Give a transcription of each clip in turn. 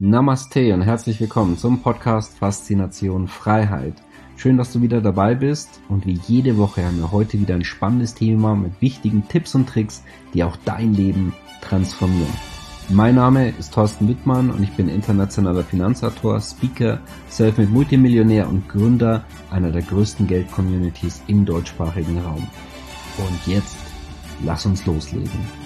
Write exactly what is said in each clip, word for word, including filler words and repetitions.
Namaste und herzlich willkommen zum Podcast Faszination Freiheit. Schön, dass du wieder dabei bist und wie jede Woche haben wir heute wieder ein spannendes Thema mit wichtigen Tipps und Tricks, die auch dein Leben transformieren. Mein Name ist Thorsten Wittmann und ich bin internationaler Finanzautor, Speaker, Selfmade Multimillionär und Gründer einer der größten Geld-Communities im deutschsprachigen Raum. Und jetzt, lass uns loslegen.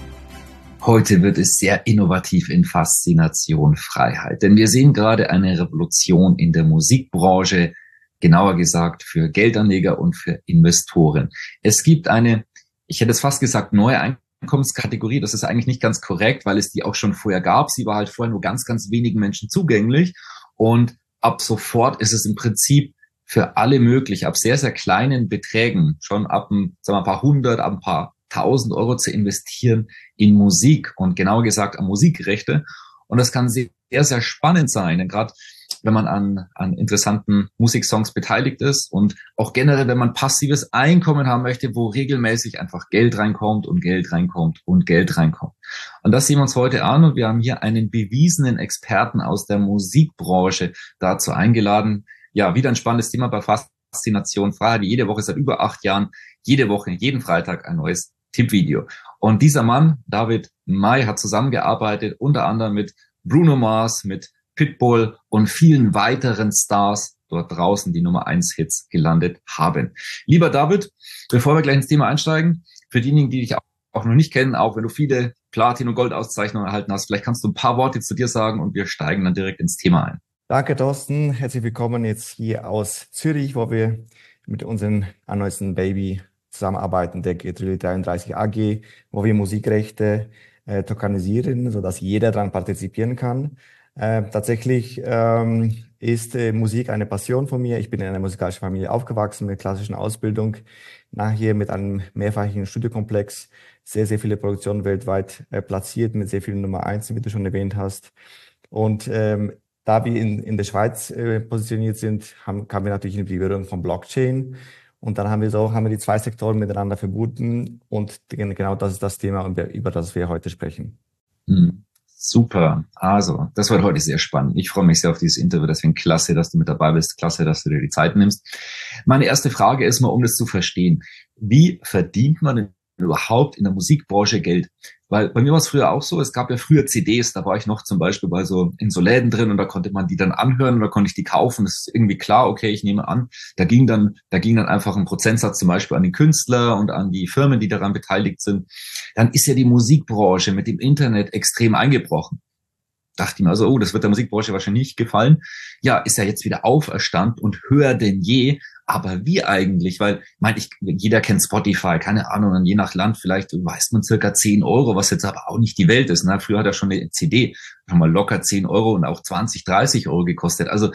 Heute wird es sehr innovativ in Faszination Freiheit, denn wir sehen gerade eine Revolution in der Musikbranche, genauer gesagt für Geldanleger und für Investoren. Es gibt eine, ich hätte es fast gesagt, neue Einkommenskategorie. Das ist eigentlich nicht ganz korrekt, weil es die auch schon vorher gab. Sie war halt vorher nur ganz, ganz wenigen Menschen zugänglich und ab sofort ist es im Prinzip für alle möglich, ab sehr, sehr kleinen Beträgen, schon ab ein, sagen wir, ein paar hundert, ab ein paar tausend Euro zu investieren in Musik und genauer gesagt an Musikrechte. Und das kann sehr, sehr spannend sein, denn gerade wenn man an, an interessanten Musiksongs beteiligt ist und auch generell, wenn man passives Einkommen haben möchte, wo regelmäßig einfach Geld reinkommt und Geld reinkommt und Geld reinkommt. Und das sehen wir uns heute an und wir haben hier einen bewiesenen Experten aus der Musikbranche dazu eingeladen. Ja, wieder ein spannendes Thema bei Faszination Freiheit, jede Woche seit über acht Jahren, jede Woche, jeden Freitag ein neues Tippvideo. Und dieser Mann, David May, hat zusammengearbeitet, unter anderem mit Bruno Mars, mit Pitbull und vielen weiteren Stars dort draußen, die Nummer eins Hits gelandet haben. Lieber David, bevor wir gleich ins Thema einsteigen, für diejenigen, die dich auch noch nicht kennen, auch wenn du viele Platin- und Goldauszeichnungen erhalten hast, vielleicht kannst du ein paar Worte zu dir sagen und wir steigen dann direkt ins Thema ein. Danke, Thorsten. Herzlich willkommen jetzt hier aus Zürich, wo wir mit unserem neuesten Baby zusammenarbeiten, der Getrill dreiunddreißig A G, wo wir Musikrechte äh, tokenisieren, sodass jeder daran partizipieren kann. Äh, tatsächlich ähm, ist äh, Musik eine Passion von mir. Ich bin in einer musikalischen Familie aufgewachsen mit klassischen Ausbildung, nachher mit einem mehrfachigen Studiokomplex, sehr, sehr viele Produktionen weltweit äh, platziert, mit sehr vielen Nummer eins, wie du schon erwähnt hast. Und ähm, da wir in, in der Schweiz äh, positioniert sind, haben, kamen wir natürlich in die Berührung von Blockchain. Und dann haben wir so, haben wir die zwei Sektoren miteinander verbunden und genau das ist das Thema, über das wir heute sprechen. Hm, super. Also, das wird heute sehr spannend. Ich freue mich sehr auf dieses Interview. Deswegen klasse, dass du mit dabei bist. Klasse, dass du dir die Zeit nimmst. Meine erste Frage ist mal, um das zu verstehen. Wie verdient man denn überhaupt in der Musikbranche Geld? Weil bei mir war es früher auch so, es gab ja früher C Ds, da war ich noch zum Beispiel bei so, in so Läden drin und da konnte man die dann anhören und da konnte ich die kaufen. Das ist irgendwie klar, okay, ich nehme an, da ging dann, da ging dann einfach ein Prozentsatz zum Beispiel an den Künstler und an die Firmen, die daran beteiligt sind. Dann ist ja die Musikbranche mit dem Internet extrem eingebrochen. Dachte ich mir also, oh, das wird der Musikbranche wahrscheinlich nicht gefallen. Ja, ist ja jetzt wieder auferstanden und höher denn je. Aber wie eigentlich? Weil, ich meine, ich, jeder kennt Spotify, keine Ahnung, und je nach Land vielleicht weiß man circa zehn Euro, was jetzt aber auch nicht die Welt ist. Ne? Früher hat er schon eine C D schon mal locker zehn Euro und auch zwanzig, dreißig Euro gekostet. Also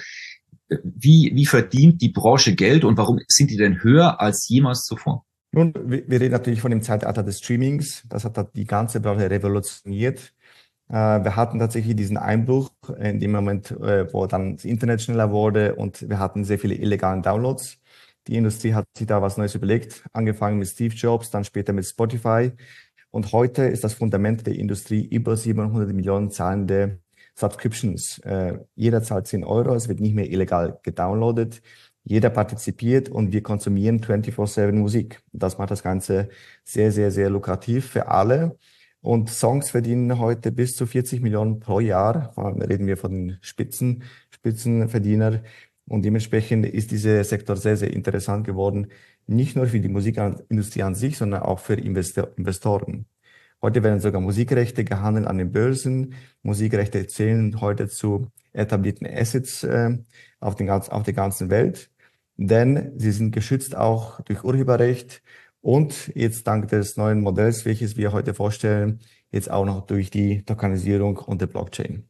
wie, wie verdient die Branche Geld und warum sind die denn höher als jemals zuvor? Nun, wir reden natürlich von dem Zeitalter des Streamings. Das hat die ganze Branche revolutioniert. Wir hatten tatsächlich diesen Einbruch in dem Moment, wo dann das Internet schneller wurde und wir hatten sehr viele illegale Downloads. Die Industrie hat sich da was Neues überlegt, angefangen mit Steve Jobs, dann später mit Spotify. Und heute ist das Fundament der Industrie über siebenhundert Millionen zahlende Subscriptions. Äh, jeder zahlt zehn Euro, es wird nicht mehr illegal gedownloadet. Jeder partizipiert und wir konsumieren vierundzwanzig sieben Musik. Das macht das Ganze sehr, sehr, sehr lukrativ für alle. Und Songs verdienen heute bis zu vierzig Millionen pro Jahr. Da reden wir von den Spitzen, Spitzenverdiener. Und dementsprechend ist dieser Sektor sehr, sehr interessant geworden. Nicht nur für die Musikindustrie an sich, sondern auch für Investoren. Heute werden sogar Musikrechte gehandelt an den Börsen. Musikrechte zählen heute zu etablierten Assets äh, auf, den, auf der ganzen Welt. Denn sie sind geschützt auch durch Urheberrecht. Und jetzt dank des neuen Modells, welches wir heute vorstellen, jetzt auch noch durch die Tokenisierung und der Blockchain.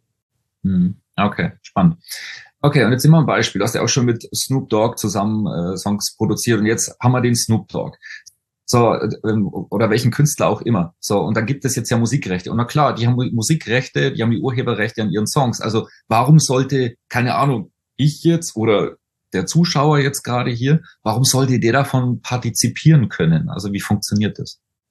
Okay, spannend. Okay, und jetzt nehmen wir ein Beispiel. Du hast ja auch schon mit Snoop Dogg zusammen äh, Songs produziert und jetzt haben wir den Snoop Dogg. So, ähm, oder welchen Künstler auch immer. So, und dann gibt es jetzt ja Musikrechte. Und na klar, die haben Musikrechte, die haben die Urheberrechte an ihren Songs. Also warum sollte, keine Ahnung, ich jetzt oder der Zuschauer jetzt gerade hier, warum sollte der davon partizipieren können? Also wie funktioniert das?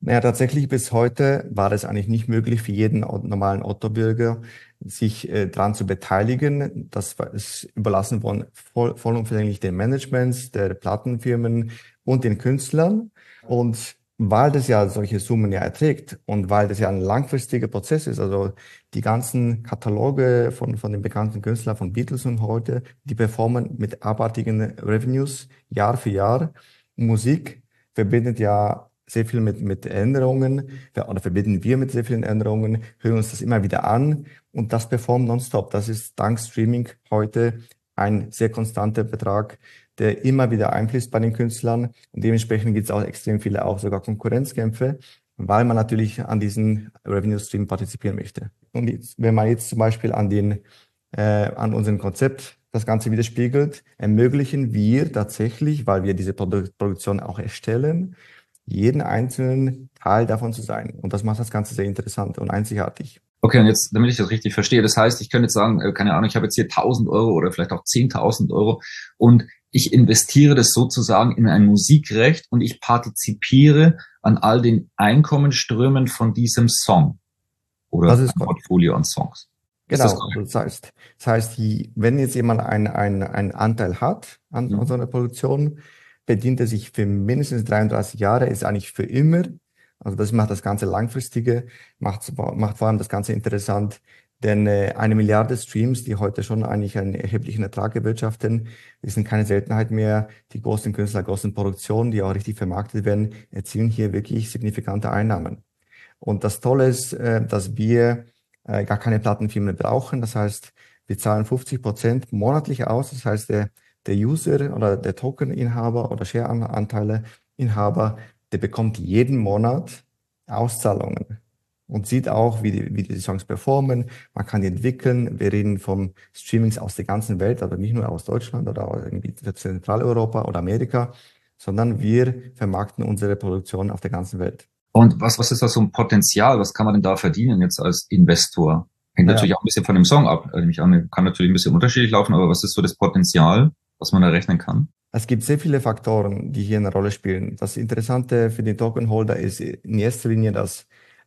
Naja, tatsächlich bis heute war es eigentlich nicht möglich für jeden au- normalen Otto-Bürger, sich äh, daran zu beteiligen. Das war, ist überlassen worden voll, vollumfänglich den Managements, der Plattenfirmen und den Künstlern. Und weil das ja solche Summen ja erträgt und weil das ja ein langfristiger Prozess ist, also die ganzen Kataloge von, von den bekannten Künstlern, von Beatles und heute, die performen mit abartigen Revenues Jahr für Jahr. Musik verbindet ja sehr viel mit, mit Änderungen, ja, oder verbinden wir mit sehr vielen Änderungen, hören uns das immer wieder an und das performt nonstop. Das ist dank Streaming heute ein sehr konstanter Betrag, der immer wieder einfließt bei den Künstlern und dementsprechend gibt es auch extrem viele, auch sogar Konkurrenzkämpfe, weil man natürlich an diesen Revenue Stream partizipieren möchte. Und jetzt, wenn man jetzt zum Beispiel an den, äh, an unserem Konzept das Ganze widerspiegelt, ermöglichen wir tatsächlich, weil wir diese Produ Produktion auch erstellen, jeden einzelnen Teil davon zu sein. Und das macht das Ganze sehr interessant und einzigartig. Okay, und jetzt, damit ich das richtig verstehe, das heißt, ich könnte jetzt sagen, äh, keine Ahnung, ich habe jetzt hier tausend Euro oder vielleicht auch zehntausend Euro und ich investiere das sozusagen in ein Musikrecht und ich partizipiere an all den Einkommensströmen von diesem Song oder Das ist ein korrekt. Portfolio an Songs. Ist das Genau. korrekt? Das heißt, das heißt, die, wenn jetzt jemand einen, einen, einen Anteil hat an, an Mhm. so einer Produktion, bedient er sich für mindestens dreiunddreißig Jahre, ist eigentlich für immer. Also das macht das Ganze langfristige, macht, macht vor allem das Ganze interessant, denn äh, eine Milliarde Streams, die heute schon eigentlich einen erheblichen Ertrag erwirtschaften, ist keine Seltenheit mehr. Die großen Künstler, großen Produktionen, die auch richtig vermarktet werden, erzielen hier wirklich signifikante Einnahmen. Und das Tolle ist, äh, dass wir äh, gar keine Plattenfirmen brauchen. Das heißt, wir zahlen fünfzig Prozent monatlich aus. Das heißt, der, der User oder der Tokeninhaber oder Share-Anteile-Inhaber, der bekommt jeden Monat Auszahlungen und sieht auch, wie die, wie die Songs performen. Man kann die entwickeln. Wir reden von Streamings aus der ganzen Welt, also nicht nur aus Deutschland oder aus irgendwie Zentraleuropa oder Amerika, sondern wir vermarkten unsere Produktion auf der ganzen Welt. Und was, was ist das so ein Potenzial? Was kann man denn da verdienen jetzt als Investor? Hängt Naja, natürlich auch ein bisschen von dem Song ab. Also ich an, kann natürlich ein bisschen unterschiedlich laufen, aber was ist so das Potenzial, was man da rechnen kann? es gibt sehr viele Faktoren, die hier eine Rolle spielen. Das Interessante für den Tokenholder ist in erster Linie, dass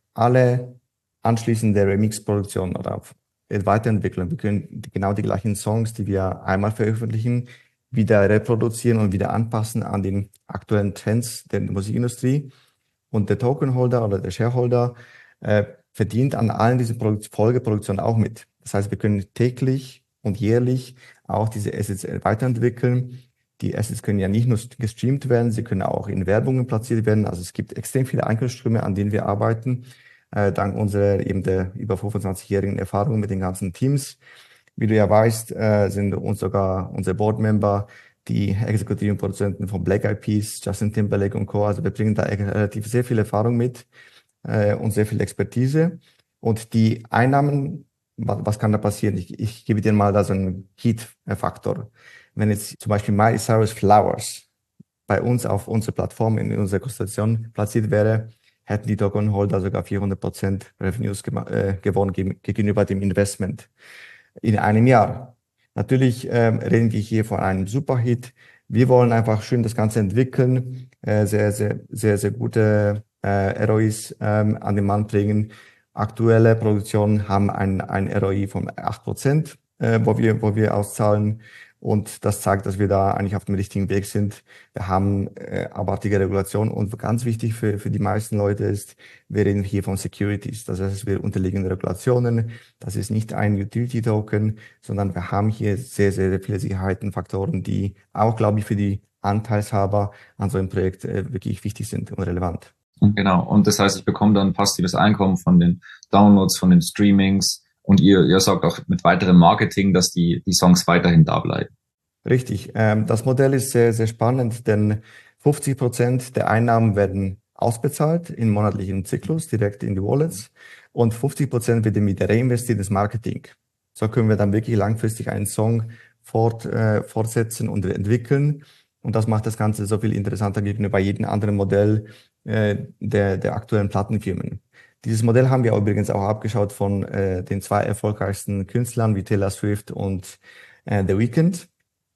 alle anschließende Remix-Produktionen oder Weiterentwicklung, wir können genau die gleichen Songs, die wir einmal veröffentlichen, wieder reproduzieren und wieder anpassen an den aktuellen Trends der Musikindustrie. Und der Tokenholder oder der Shareholder äh, verdient an allen diesen Produkt Folgeproduktionen auch mit. Das heißt, wir können täglich und jährlich auch diese Assets weiterentwickeln. Die Assets können ja nicht nur gestreamt werden, sie können auch in Werbungen platziert werden. Also es gibt extrem viele Einkommensströme, an denen wir arbeiten, äh, dank unserer eben der über fünfundzwanzigjährigen Erfahrung mit den ganzen Teams. Wie du ja weißt, äh, sind uns sogar unsere Boardmember die exekutiven Produzenten von Black Eyed Peas, Justin Timberlake und Co. Also wir bringen da relativ sehr viel Erfahrung mit äh, und sehr viel Expertise. Und die Einnahmen, was, was kann da passieren? Ich, ich gebe dir mal da so einen Heat-Faktor. Wenn jetzt zum Beispiel Miley Cyrus Flowers bei uns auf unserer Plattform in unserer Konstellation platziert wäre, hätten die Tokenholder sogar vierhundert Prozent Revenues äh, gewonnen gegenüber dem Investment in einem Jahr. Natürlich ähm, reden wir hier von einem Superhit. Wir wollen einfach schön das Ganze entwickeln, äh, sehr, sehr, sehr, sehr gute äh, R O Is ähm, an den Mann bringen. Aktuelle Produktionen haben ein, ein R O I von acht Prozent, äh, wo wir, wo wir auszahlen. Und das zeigt, dass wir da eigentlich auf dem richtigen Weg sind. Wir haben äh, abartige Regulation und ganz wichtig für, für die meisten Leute ist, wir reden hier von Securities. Das heißt, wir unterliegen Regulationen. Das ist nicht ein Utility-Token, sondern wir haben hier sehr, sehr, sehr viele Sicherheitenfaktoren, die auch, glaube ich, für die Anteilshaber an so einem Projekt äh, wirklich wichtig sind und relevant. Genau. Und das heißt, ich bekomme dann passives Einkommen von den Downloads, von den Streamings. Und ihr, ihr sorgt auch mit weiterem Marketing, dass die, die Songs weiterhin da bleiben. Richtig. Ähm, das Modell ist sehr, sehr spannend, denn fünfzig Prozent der Einnahmen werden ausbezahlt in monatlichen Zyklus, direkt in die Wallets. Und fünfzig Prozent wird wieder reinvestiert ins Marketing. So können wir dann wirklich langfristig einen Song fort, äh, fortsetzen und entwickeln. Und das macht das Ganze so viel interessanter gegenüber jedem anderen Modell äh, der, der aktuellen Plattenfirmen. Dieses Modell haben wir übrigens auch abgeschaut von äh, den zwei erfolgreichsten Künstlern wie Taylor Swift und äh, The Weeknd.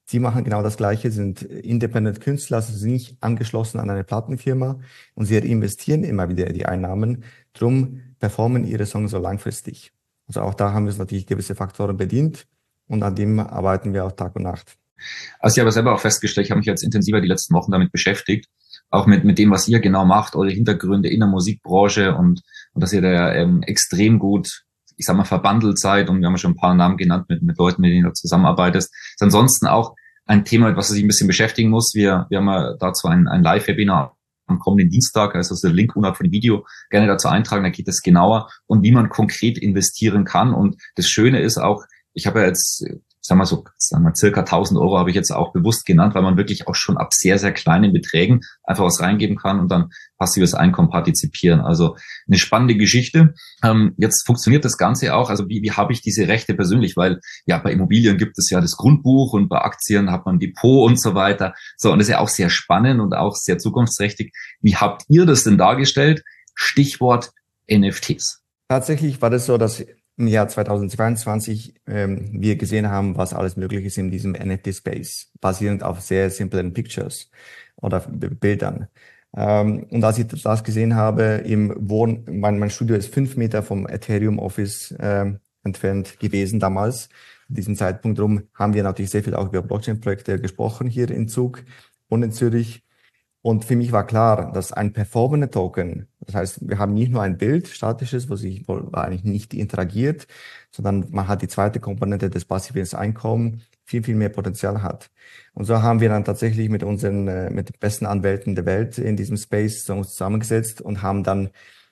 Sie machen genau das Gleiche, sind Independent Künstler, also sind nicht angeschlossen an eine Plattenfirma und sie investieren immer wieder in die Einnahmen. Drum performen ihre Songs so langfristig. Also auch da haben wir uns natürlich gewisse Faktoren bedient und an dem arbeiten wir auch Tag und Nacht. Also ich habe selber auch festgestellt, ich habe mich jetzt intensiver die letzten Wochen damit beschäftigt, auch mit mit dem, was ihr genau macht, eure Hintergründe in der Musikbranche und, und dass ihr da ähm, extrem gut, ich sag mal, verbandelt seid und wir haben ja schon ein paar Namen genannt mit, mit Leuten, mit denen du zusammenarbeitest. Ist ansonsten auch ein Thema, was sich ein bisschen beschäftigen muss. Wir, wir haben ja dazu ein, ein Live-Webinar am kommenden Dienstag, also der Link unten von dem Video, gerne dazu eintragen, da geht es genauer und wie man konkret investieren kann. Und das Schöne ist auch, ich habe ja jetzt, sagen wir so, sagen wir circa tausend Euro habe ich jetzt auch bewusst genannt, weil man wirklich auch schon ab sehr, sehr kleinen Beträgen einfach was reingeben kann und dann passives Einkommen partizipieren. Also eine spannende Geschichte. Ähm, jetzt funktioniert das Ganze auch, also wie, wie habe ich diese Rechte persönlich? Weil ja, bei Immobilien gibt es ja das Grundbuch und bei Aktien hat man ein Depot und so weiter. So, und das ist ja auch sehr spannend und auch sehr zukunftsträchtig. Wie habt ihr das denn dargestellt? Stichwort N F Ts. Tatsächlich war das so, dass im Jahr zweitausendzweiundzwanzig ähm, wir gesehen haben, was alles möglich ist in diesem N F T-Space, basierend auf sehr simplen Pictures oder B- Bildern. Ähm, und als ich das gesehen habe, im Wohn, mein, mein Studio ist fünf Meter vom Ethereum Office ähm, entfernt gewesen damals. Zu diesem Zeitpunkt drum haben wir natürlich sehr viel auch über Blockchain-Projekte gesprochen hier in Zug und in Zürich. Und für mich war klar, dass ein performender Token, das heißt, wir haben nicht nur ein Bild, statisches, wo sich wo eigentlich nicht interagiert, sondern man hat die zweite Komponente des passiven Einkommens, viel, viel mehr Potenzial hat. Und so haben wir dann tatsächlich mit unseren, äh, mit den besten Anwälten der Welt in diesem Space zusammengesetzt und haben dann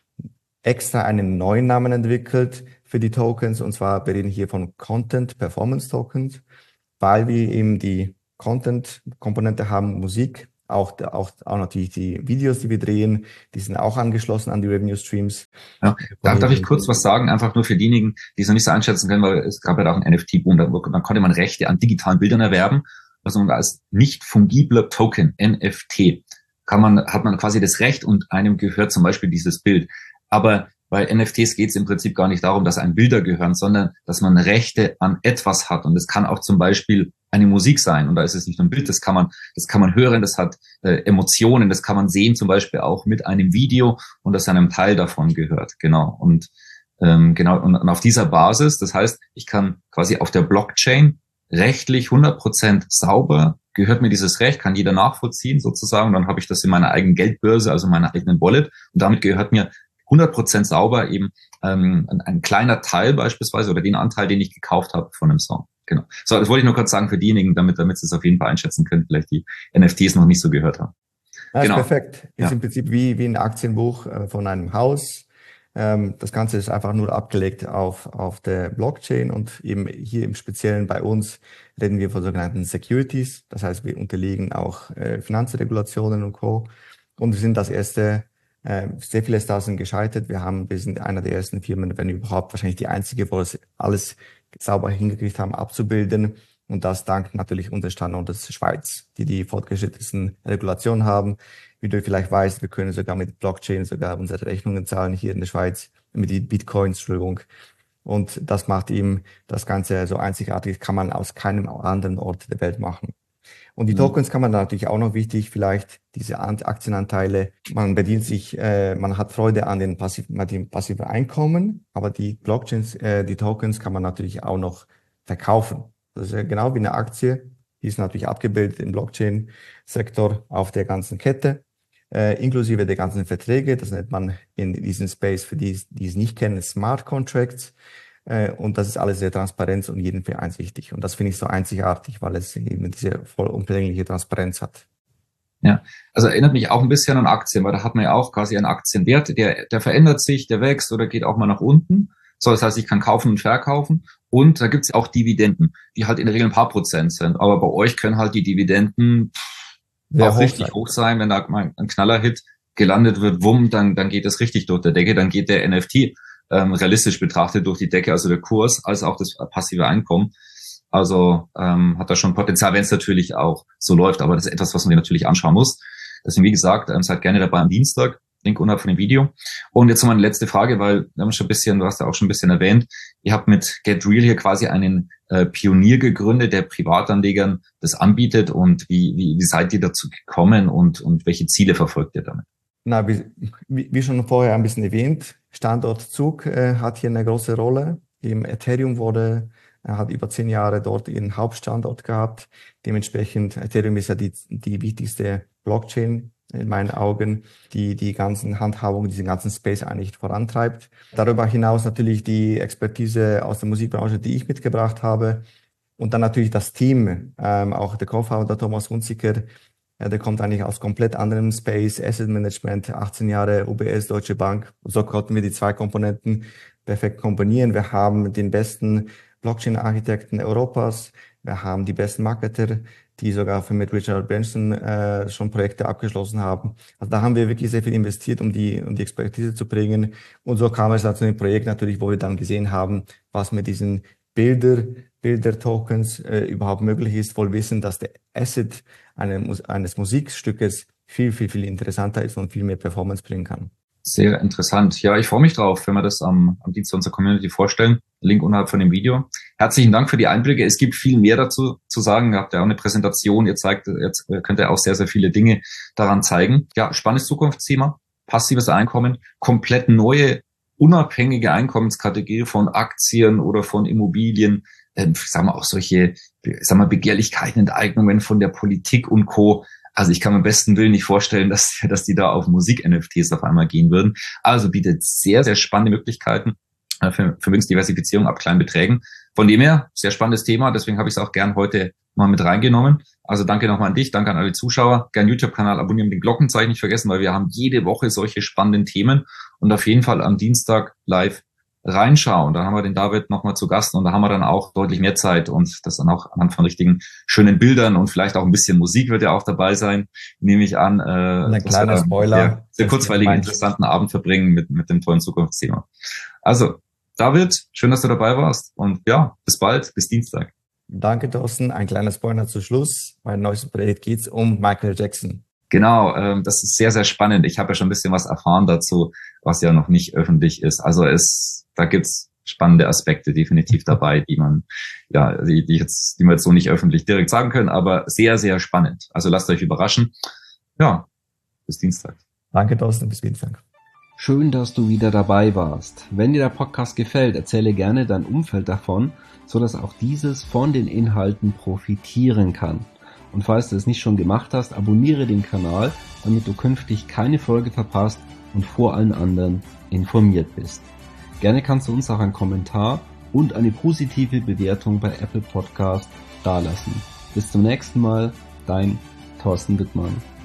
extra einen neuen Namen entwickelt für die Tokens. Und zwar, wir reden hier von Content Performance Tokens, weil wir eben die Content-Komponente haben, Musik, Auch, auch, auch natürlich die Videos, die wir drehen, die sind auch angeschlossen an die Revenue Streams. Ja, da darf ich kurz was sagen, einfach nur für diejenigen, die es noch nicht so einschätzen können, weil es gab ja auch einen N F T-Boom, da, dann konnte man Rechte an digitalen Bildern erwerben, also als nicht fungibler Token, N F T, kann man, hat man quasi das Recht und einem gehört zum Beispiel dieses Bild. Aber bei N F Ts geht es im Prinzip gar nicht darum, dass einem Bilder gehören, sondern dass man Rechte an etwas hat. Und das kann auch zum Beispiel eine Musik sein. Und da ist es nicht nur ein Bild, das kann man, das kann man hören, das hat äh, Emotionen, das kann man sehen, zum Beispiel auch mit einem Video und das einem Teil davon gehört. Genau. Und ähm, genau, und, und auf dieser Basis, das heißt, ich kann quasi auf der Blockchain rechtlich hundert Prozent sauber, gehört mir dieses Recht, kann jeder nachvollziehen sozusagen. Und dann habe ich das in meiner eigenen Geldbörse, also in meiner eigenen Wallet. Und damit gehört mir hundert Prozent sauber eben ähm, ein, ein kleiner Teil beispielsweise oder den Anteil, den ich gekauft habe von einem Song. Genau. So, das wollte ich nur kurz sagen für diejenigen, damit, damit sie es auf jeden Fall einschätzen können, vielleicht die N F Ts noch nicht so gehört haben. Ja, genau. Ist perfekt. Ist ja. im Prinzip wie, wie ein Aktienbuch äh, von einem Haus. Ähm, das Ganze ist einfach nur abgelegt auf, auf der Blockchain und eben hier im Speziellen bei uns reden wir von sogenannten Securities. Das heißt, wir unterliegen auch äh, Finanzregulationen und Co. Und wir sind das erste, äh, sehr viele Stars sind gescheitert. Wir haben, wir sind einer der ersten Firmen, wenn überhaupt wahrscheinlich die einzige, wo es alles sauber hingekriegt haben, abzubilden. Und das dank natürlich unseres Standortes der Schweiz, die die fortgeschrittensten Regulationen haben. Wie du vielleicht weißt, wir können sogar mit Blockchain sogar unsere Rechnungen zahlen hier in der Schweiz, mit den Bitcoins, Entschuldigung. Und das macht ihm das Ganze so einzigartig, kann man aus keinem anderen Ort der Welt machen. Und die mhm. Tokens kann man natürlich auch noch wichtig, vielleicht diese Aktienanteile. Man bedient sich, äh, man hat Freude an den passiven, an dem passiven Einkommen, aber die Blockchains, äh, die Tokens kann man natürlich auch noch verkaufen. Das ist ja genau wie eine Aktie. Die ist natürlich abgebildet im Blockchain-Sektor auf der ganzen Kette, äh, inklusive der ganzen Verträge. Das nennt man in diesem Space, für die, die es nicht kennen, Smart Contracts. Und das ist alles sehr transparent und jedem für einsichtig. Und das finde ich so einzigartig, weil es eben diese vollumfängliche Transparenz hat. Ja, also erinnert mich auch ein bisschen an Aktien, weil da hat man ja auch quasi einen Aktienwert, der, der verändert sich, der wächst oder geht auch mal nach unten. So, das heißt, ich kann kaufen und verkaufen. Und da gibt's auch Dividenden, die halt in der Regel ein paar Prozent sind. Aber bei euch können halt die Dividenden sehr auch hoch richtig sein. hoch sein. Wenn da mal ein Knallerhit gelandet wird, wumm, dann, dann geht das richtig durch die Decke. Dann geht der N F T Ähm, realistisch betrachtet durch die Decke, also der Kurs, als auch das passive Einkommen. Also ähm, hat da schon Potenzial, wenn es natürlich auch so läuft, aber das ist etwas, was man sich natürlich anschauen muss. Deswegen, wie gesagt, ähm, seid gerne dabei am Dienstag. Link unterhalb von dem Video. Und jetzt noch meine letzte Frage, weil wir haben schon ein bisschen, du hast ja auch schon ein bisschen erwähnt, ihr habt mit Get Real hier quasi einen äh, Pionier gegründet, der Privatanlegern das anbietet. Und wie, wie, wie seid ihr dazu gekommen und, und welche Ziele verfolgt ihr damit? Na, wie, wie schon vorher ein bisschen erwähnt, Standort Zug äh, hat hier eine große Rolle. Im Ethereum wurde, er hat über zehn Jahre dort ihren Hauptstandort gehabt. Dementsprechend, Ethereum ist ja die, die wichtigste Blockchain in meinen Augen, die die ganzen Handhabungen, diesen ganzen Space eigentlich vorantreibt. Darüber hinaus natürlich die Expertise aus der Musikbranche, die ich mitgebracht habe. Und dann natürlich das Team, ähm, auch der Co-Founder Thomas Hunziker, ja, der kommt eigentlich aus komplett anderem Space, Asset Management, achtzehn Jahre U B S, Deutsche Bank. So konnten wir die zwei Komponenten perfekt kombinieren. Wir haben den besten Blockchain-Architekten Europas. Wir haben die besten Marketer, die sogar für mit Richard Branson äh, schon Projekte abgeschlossen haben. Also da haben wir wirklich sehr viel investiert, um die, um die Expertise zu bringen. Und so kam es dann zu dem Projekt natürlich, wo wir dann gesehen haben, was mit diesen Bilder, Bilder-Tokens äh, überhaupt möglich ist, wohl wissen, dass der Asset eines, eines Musikstückes viel, viel, viel interessanter ist und viel mehr Performance bringen kann. Sehr interessant. Ja, ich freue mich drauf, wenn wir das am, am Dienstag unserer Community vorstellen. Link unterhalb von dem Video. Herzlichen Dank für die Einblicke. Es gibt viel mehr dazu zu sagen. Ihr habt ja auch eine Präsentation. Ihr zeigt, jetzt könnt ihr auch sehr, sehr viele Dinge daran zeigen. Ja, spannendes Zukunftsthema. Passives Einkommen. Komplett neue, unabhängige Einkommenskategorie von Aktien oder von Immobilien. Ähm, sagen wir auch solche, sagen wir, Begehrlichkeiten, Enteignungen von der Politik und Co. Also ich kann mir am besten Willen nicht vorstellen, dass, dass die da auf Musik-N F Ts auf einmal gehen würden. Also bietet sehr, sehr spannende Möglichkeiten äh, für Vermögensdiversifizierung ab kleinen Beträgen. Von dem her, sehr spannendes Thema. Deswegen habe ich es auch gern heute mal mit reingenommen. Also danke nochmal an dich, danke an alle Zuschauer. Gern YouTube-Kanal abonnieren, den Glockenzeichen nicht vergessen, weil wir haben jede Woche solche spannenden Themen. Und auf jeden Fall am Dienstag live reinschauen. Da haben wir den David nochmal zu Gast und da haben wir dann auch deutlich mehr Zeit und das dann auch anhand von richtigen schönen Bildern und vielleicht auch ein bisschen Musik wird ja auch dabei sein, nehme ich an. Äh, ein kleiner Spoiler. Sehr, sehr kurzweiligen, interessanten Abend verbringen mit, mit dem tollen Zukunftsthema. Also, David, schön, dass du dabei warst und ja, bis bald, bis Dienstag. Danke, Thorsten. Ein kleiner Spoiler zu Schluss. Mein neues Projekt geht's um Michael Jackson. Genau, ähm, das ist sehr, sehr spannend. Ich habe ja schon ein bisschen was erfahren dazu, was ja noch nicht öffentlich ist. Also es, da gibt's spannende Aspekte definitiv dabei, die man, ja, die, die jetzt, die wir jetzt so nicht öffentlich direkt sagen können, aber sehr, sehr spannend. Also lasst euch überraschen. Ja, bis Dienstag. Danke, Thorsten, bis Dienstag. Schön, dass du wieder dabei warst. Wenn dir der Podcast gefällt, erzähle gerne dein Umfeld davon, so dass auch dieses von den Inhalten profitieren kann. Und falls du es nicht schon gemacht hast, abonniere den Kanal, damit du künftig keine Folge verpasst und vor allen anderen informiert bist. Gerne kannst du uns auch einen Kommentar und eine positive Bewertung bei Apple Podcast dalassen. Bis zum nächsten Mal, dein Thorsten Wittmann.